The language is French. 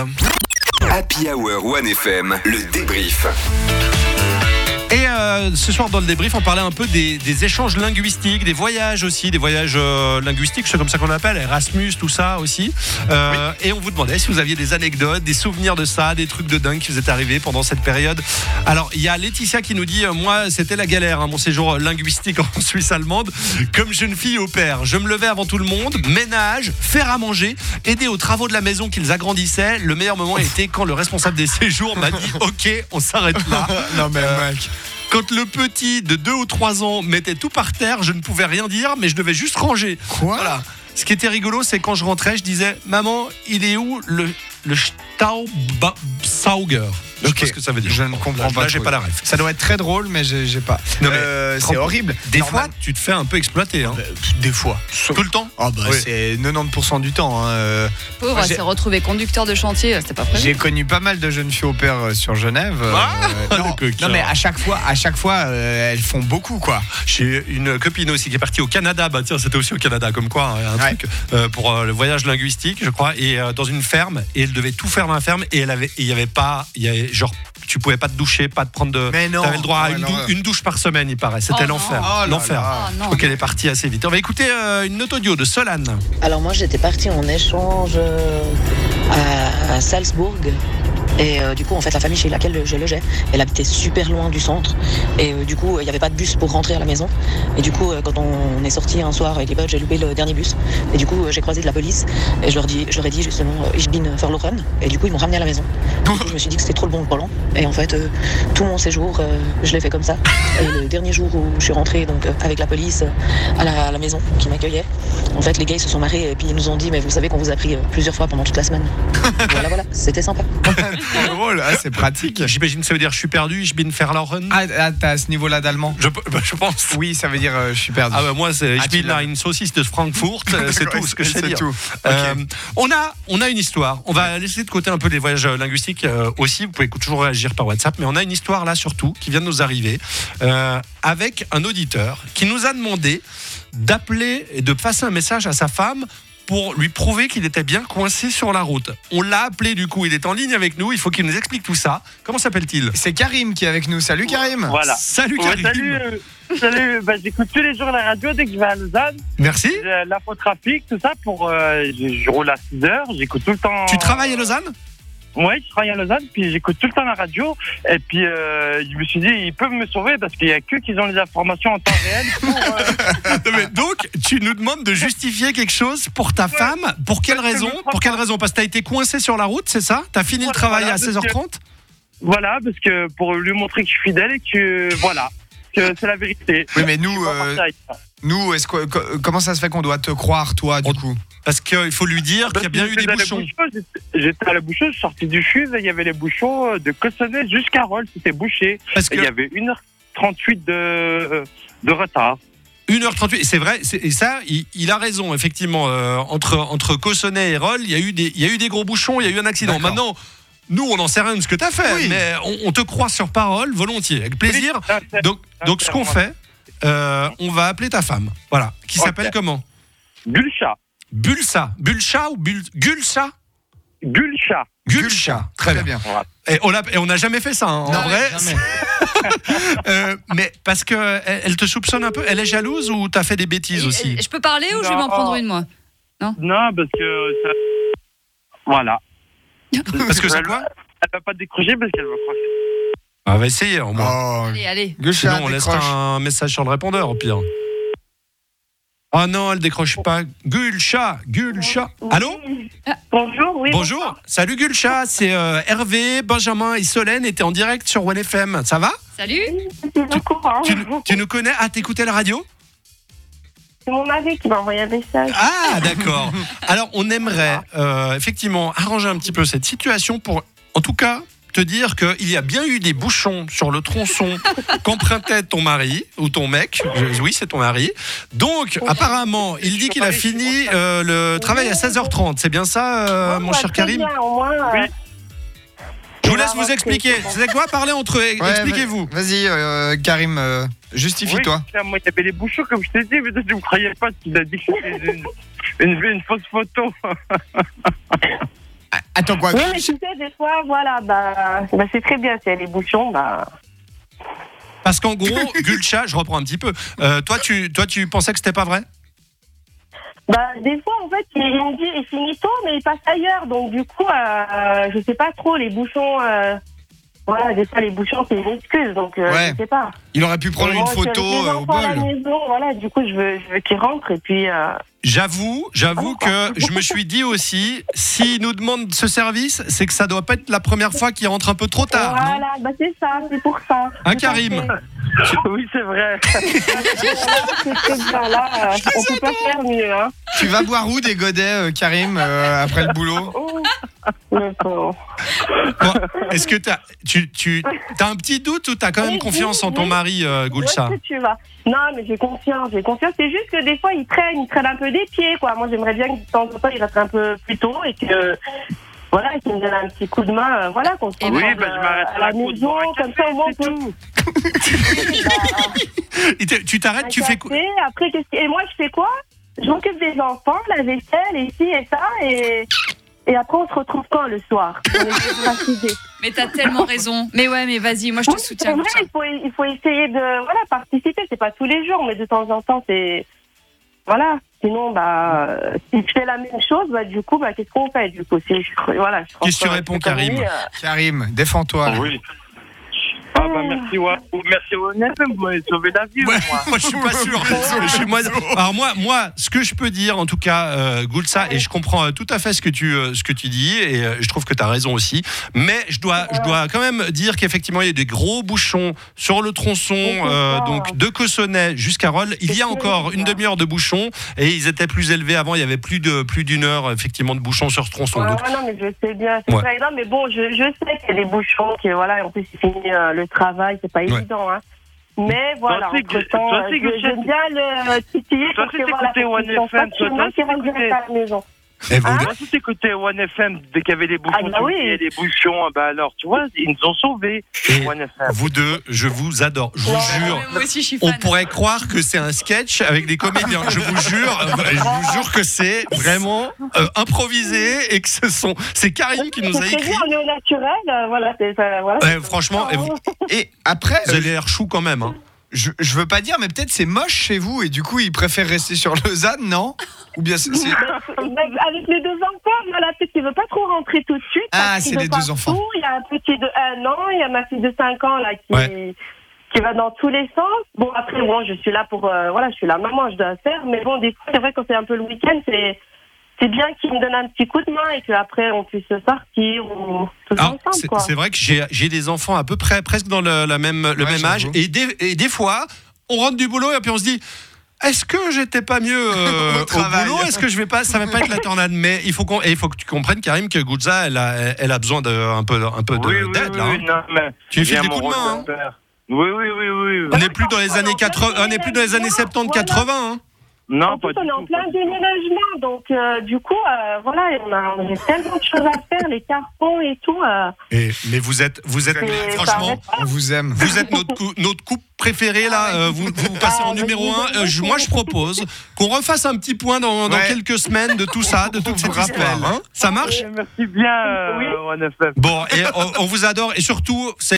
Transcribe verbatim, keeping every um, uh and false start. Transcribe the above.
ensemble. Happy Hour One F M, le débrief. Et euh, ce soir dans le débrief, on parlait un peu des, des échanges linguistiques, des voyages aussi, des voyages euh, linguistiques, c'est comme ça qu'on appelle, Erasmus, tout ça aussi. Euh, oui. Et on vous demandait si vous aviez des anecdotes, des souvenirs de ça, des trucs de dingue qui vous est arrivés pendant cette période. Alors, il y a Laetitia qui nous dit, euh, moi, c'était la galère, hein, mon séjour linguistique en Suisse allemande. Comme jeune fille au père, je me levais avant tout le monde, ménage, faire à manger, aider aux travaux de la maison qu'ils agrandissaient. Le meilleur moment était quand le responsable des séjours m'a dit, ok, on s'arrête là. Non mais Euh, mec. Quand le petit de deux ou trois ans mettait tout par terre, je ne pouvais rien dire, mais je devais juste ranger. Quoi ? Voilà. Ce qui était rigolo, c'est quand je rentrais, je disais, maman, il est où le, le Staubsauger ? Je sais Ok. pas ce que ça veut dire. Je ne comprends Là, pas. Là, j'ai trop. pas la ref. Ça doit être très drôle, mais j'ai, j'ai pas. Non, mais Euh, c'est trente horrible. Des Normal. fois, tu te fais un peu exploiter. Hein. Des fois. Tout le temps. Ah bah Oui. c'est quatre-vingt-dix pour cent du temps. Hein. Euh, Pauvre, Moi, elle j'ai- s'est retrouvée conducteur de chantier, c'était pas prévu. J'ai connu pas mal de jeunes filles au père euh, sur Genève. euh, Ah, euh, le non, coquin. non, mais à chaque fois, à chaque fois, euh, elles font beaucoup quoi. J'ai une copine aussi qui est partie au Canada. Bah tiens, c'était aussi au Canada, comme quoi, hein, un Ouais. truc euh, pour euh, le voyage linguistique, je crois, et euh, dans une ferme. Et elle devait tout faire dans la ferme. Et elle avait, il y avait pas, il y avait genre, tu pouvais pas te doucher, pas te prendre de. Mais non. T'avais le droit à Ouais, une, non, dou- ouais. une douche par semaine, il paraît. C'était Oh non. l'enfer. Oh là l'enfer. là. Ah non. Donc elle est partie assez vite. On va écouter euh, une note audio de Solane. Alors moi j'étais partie en échange euh, à, à Salzbourg et euh, du coup en fait la famille chez laquelle je logeais, elle habitait super loin du centre et euh, du coup il n'y avait pas de bus pour rentrer à la maison et du coup euh, quand on est sorti un soir avec les potes j'ai loupé le dernier bus et du coup euh, j'ai croisé de la police et je leur, dis, je leur ai dit justement euh, ich bin verloren et du coup ils m'ont ramené à la maison. Du coup, je me suis dit que c'était trop le bon volant et en fait euh, tout mon séjour euh, je l'ai fait comme ça et le dernier jour où je suis rentrée donc euh, avec la police euh, à, la, à la maison qui m'accueillait, en fait les gars ils se sont marrés et puis ils nous ont dit mais vous savez qu'on vous a pris euh, plusieurs fois pendant toute la semaine. Voilà voilà, c'était sympa. C'est drôle, ah, c'est pratique. J'imagine que ça veut dire je suis perdu, ich bin verloren. Ah, ah, t'as à ce niveau-là d'allemand. Je, bah, je pense. Oui, ça veut dire euh, je suis perdu. Ah bah moi c'est Ah, ich tu bin l'as. ein Saucisse de Frankfurt, euh, c'est Ouais, tout ce que je sais c'est dire. tout. Euh, Ok. on a on a une histoire. On va laisser de côté un peu les voyages euh, linguistiques euh, aussi. Vous pouvez toujours réagir par WhatsApp, mais on a une histoire là surtout qui vient de nous arriver euh, avec un auditeur qui nous a demandé d'appeler et de passer un message à sa femme pour lui prouver qu'il était bien coincé sur la route. On l'a appelé du coup, il est en ligne avec nous, il faut qu'il nous explique tout ça. Comment s'appelle-t-il ? C'est Karim qui est avec nous. Salut Karim. Voilà. Salut Ouais, Karim. salut, euh, salut. Bah, j'écoute tous les jours la radio dès que je vais à Lausanne. Merci. Euh, L'infotrafic, tout ça, pour. Euh, je, je roule à six heures, j'écoute tout le temps. Tu travailles à Lausanne ? Oui, je travaille à Lausanne, puis j'écoute tout le temps la radio. Et puis, euh, je me suis dit, ils peuvent me sauver parce qu'il n'y a que qui ont les informations en temps réel. Pour, euh, Non, mais donc, tu nous demandes de justifier quelque chose pour ta femme. Pour quelle Parce que raison je me Pour quelle raison Parce que t'as été coincé sur la route, c'est ça T'as fini le Voilà, travail voilà, à seize heures trente voilà, parce que pour lui montrer que je suis fidèle et que, voilà, que c'est la vérité. Oui, mais nous, Je suis pas euh, parti avec ça. nous, est-ce que, co- comment ça se fait qu'on doit te croire, toi, du On- coup ? Parce qu'il faut lui dire qu'il y a bien eu des J'étais à la bouchons. Bouchon, j'étais- J'étais à la bouchon, je suis sorti du Fuse et il y avait les bouchons de Cossonay jusqu'à Rolles, c'était bouché. Parce Et il y que avait une heure trente-huit de, de retard. une heure trente-huit, c'est vrai, c'est- et ça, il, il a raison, effectivement. euh, entre, entre Cossonay et Rolles, il y, a eu des- il y a eu des gros bouchons, il y a eu un accident. D'accord. Maintenant, nous, on n'en sait rien de ce que t'as fait, Oui. mais on, on te croit sur parole, volontiers, avec plaisir. Donc, donc ce qu'on fait, euh, on va appeler ta femme. Voilà. Qui Ok. s'appelle comment ? Gulcha. Bulsa. Bulcha ou Bul... Gulsa Gulcha. Gulcha. Très bien. bien. Et on l'a- et on n'a jamais fait ça, hein, en Non, vrai. jamais. Euh, mais parce que elle, elle te soupçonne un peu, elle est jalouse ou t'as fait des bêtises Et- aussi et- Je peux parler ou je vais m'en Non. prendre une, moi ? Non, parce que ça... Voilà. Parce que c'est Elle- quoi Elle va pas décrocher parce qu'elle va crocher. On va essayer au moins. Oh, Allez, allez. Gulcha, Sinon, on laisse décroche. un message sur le répondeur au pire. Ah non, elle décroche pas. Gulcha, Gulcha. Allô Bonjour, oui. Bonjour. Salut Gulcha, c'est euh, Hervé, Benjamin et Solène étaient en direct sur One F M. Ça va Salut. C'est au courant. tu, tu nous connais Ah, t'écoutais la radio C'est mon mari qui m'a envoyé un message. Ah, d'accord. Alors, on aimerait euh, effectivement arranger un petit peu cette situation pour, en tout cas, te dire qu'il y a bien eu des bouchons sur le tronçon qu'empruntait ton mari ou ton mec. Je- oui, c'est ton mari. Donc, apparemment, il dit qu'il a fini euh, le travail à seize heures trente. C'est bien ça, euh, Bon, mon bah, cher très Karim bien, au moins, euh, Oui. Je vous laisse vous expliquer. c'est bon. C'est quoi Parlez entre eux. Ouais, Expliquez-vous. Vas-y, euh, Karim, euh, justifie-toi. Oui, moi, il y avait les bouchons, comme je t'ai dit, mais toi, tu ne me croyais pas. Tu as dit que c'était une, une, une fausse photo. Attends quoi? Oui, mais tu sais, des fois, voilà, bah, bah c'est très bien. S'il y a les bouchons, bah. Parce qu'en gros, Gulcha, je reprends un petit peu. Euh, toi, tu, toi, tu pensais que c'était pas vrai? Bah, des fois, en fait, il, il me dit, il finit tôt, mais il passe ailleurs. Donc, du coup, euh, je sais pas trop, les bouchons. Euh, voilà, des fois, les bouchons, c'est une excuse. Donc, euh, Ouais. je sais pas. Il aurait pu prendre Mais une bon, photo je suis avec les euh, au enfants à la bol. maison, voilà, du coup, je veux, je veux qu'ils rentrent et puis. Euh, J'avoue, j'avoue que je me suis dit aussi, s'il nous demande ce service, c'est que ça doit pas être la première fois qu'il rentre un peu trop tard, non? voilà, bah c'est ça, c'est pour ça. Hein, Tout à Karim? fait. Oui, c'est vrai. C'est très bien, là, euh, on peut pas faire mieux, hein. Tu vas boire où des godets, euh, Karim, euh, après le boulot? Oh, le pauvre. Bon, est-ce que t'as, tu, tu, t'as un petit doute ou t'as quand même Oui, confiance oui, en ton oui. mari, euh, Où Gulcha? est-ce que tu vas? Non, mais j'ai confiance, j'ai confiance. C'est juste que des fois, il traîne, il traîne un peu des pieds, quoi. Moi, j'aimerais bien que de temps en temps, il reste un peu plus tôt et que, voilà, qu'il me donne un petit coup de main, euh, voilà, qu'on se Et retrouve oui, bah, je m'arrête à la à coup de maison, boire un comme café, ça, au moins, on c'est peut. Et t'es- Tu t'arrêtes, Un tu fais café, quoi? Après, qu'est-ce que- et moi, je fais quoi? Je m'occupe des enfants, la vaisselle, et ci et ça, et, et après, on se retrouve quand le soir? On est fatigués. Mais t'as tellement raison. Mais ouais, mais vas-y, moi je te Oui, soutiens. c'est vrai, Gulcha. il faut, il faut essayer de voilà, participer. C'est pas tous les jours, mais de temps en temps, c'est. Voilà. Sinon, bah, euh, si tu fais la même chose, bah, du coup, bah, qu'est-ce qu'on fait? Du coup, si je, voilà, je Qu'est-ce que tu rentre, réponds, je fais comme Karim? lui, euh, Karim, défends-toi. là. Oui. Ah bah merci, ouais. Merci au N F M, vous m'avez sauvé la vie, Ouais, moi. moi je suis pas sûr. Je suis- moi- alors moi, moi, ce que je peux dire, en tout cas, euh, Gulcha, et je comprends euh, tout à fait ce que tu, euh, ce que tu dis, et euh, je trouve que tu as raison aussi. Mais je dois, je dois quand même dire qu'effectivement, il y a des gros bouchons sur le tronçon, euh, donc de Cossonay jusqu'à Rolle. Il y a encore une demi-heure de bouchons, et ils étaient plus élevés avant. Il y avait plus de plus d'une heure effectivement de bouchons sur ce tronçon. Ouais, Donc, ouais, non, mais je sais bien. C'est Ouais. vrai. Non, mais bon, je, je sais qu'il y a des bouchons, qui, voilà, en plus, il finit euh, le travail, c'est pas Ouais. évident, hein. Mais voilà, Toi aussi, entre-temps, toi euh, aussi, je- Gulcha, j'aime bien le titiller toi pour aussi, que, voilà, t'écoutais pour One qu'ils sont F M, pas chez toi moi, aussi, qu'ils rentrent direct t'écoutais. à la maison. et vous, Hein Moi, si t'écoutais One F M, dès qu'il y avait des bouchons, Ah bah tu oui. oubliais les bouchons, bah alors, tu vois, ils nous ont sauvés, Et One F M. vous deux, je vous adore. Je vous Ouais. jure. Ouais, moi aussi je suis On fan. pourrait croire que c'est un sketch avec des comédiens. Je vous jure, euh, je vous jure que c'est vraiment euh, improvisé et que ce sont. C'est Karim qui nous a C'est très écrit. bien, on est au naturel, euh, voilà, c'est ça, voilà. Ouais, franchement, et vous, Et après, vous euh, avez l'air chou quand même. Hein. je, je veux pas dire, mais peut-être c'est moche chez vous et du coup, ils préfèrent rester sur Lausanne, non? Ou bien c'est. c'est- Avec les deux enfants, voilà, peut-être qu'il veut pas trop rentrer tout de suite. Ah, parce qu'il c'est veut les deux partout. enfants. Il y a un petit de un an, il y a ma fille de cinq ans, là, qui, Ouais. qui va dans tous les sens. Bon, après, bon, je suis là pour, euh, voilà, je suis la maman, je dois faire, mais bon, des fois, c'est vrai, quand c'est un peu le week-end, c'est, c'est bien qu'il me donne un petit coup de main et qu'après, on puisse sortir ou tous Alors, ensemble, c'est quoi. c'est vrai que j'ai j'ai des enfants à peu près presque dans le, la même, le Ouais, même âge. j'avoue. Et des, et des fois, on rentre du boulot et puis on se dit. Est-ce que j'étais pas mieux euh, Au au, travail. boulot? Est-ce que je vais pas, ça va pas être la tornade? Mais il faut qu'on, et il faut que tu comprennes, Karim, que Gulcha, elle a, elle a besoin de un peu, un peu de- Oui, oui, d'aide oui, là. oui, hein. non, mais Tu lui files j'ai des mon coups de rôle main, hein. père. Oui, oui, oui, oui. On n'est plus dans les années quatre-vingts, on n'est plus dans les années soixante-dix quatre-vingts. Hein. Non, En pas plus, du on est en tout. plein déménagement, donc euh, du coup, euh, voilà, on a, on a tellement de choses à faire, les cartons et tout. Euh, Et, mais vous êtes, vous êtes, c'est- ça franchement, arrête pas. On vous aime. vous êtes notre, cou- notre couple préféré là. euh, vous, vous passez Ah, en mais numéro vous un. êtes Euh, je- moi, je propose qu'on refasse un petit point dans, dans Ouais. quelques semaines de tout ça, de toute On cette vous rappelle. histoire. Hein. Ça marche? Merci bien, euh, Oui. One F M. Bon, et on, on vous adore et surtout. c'est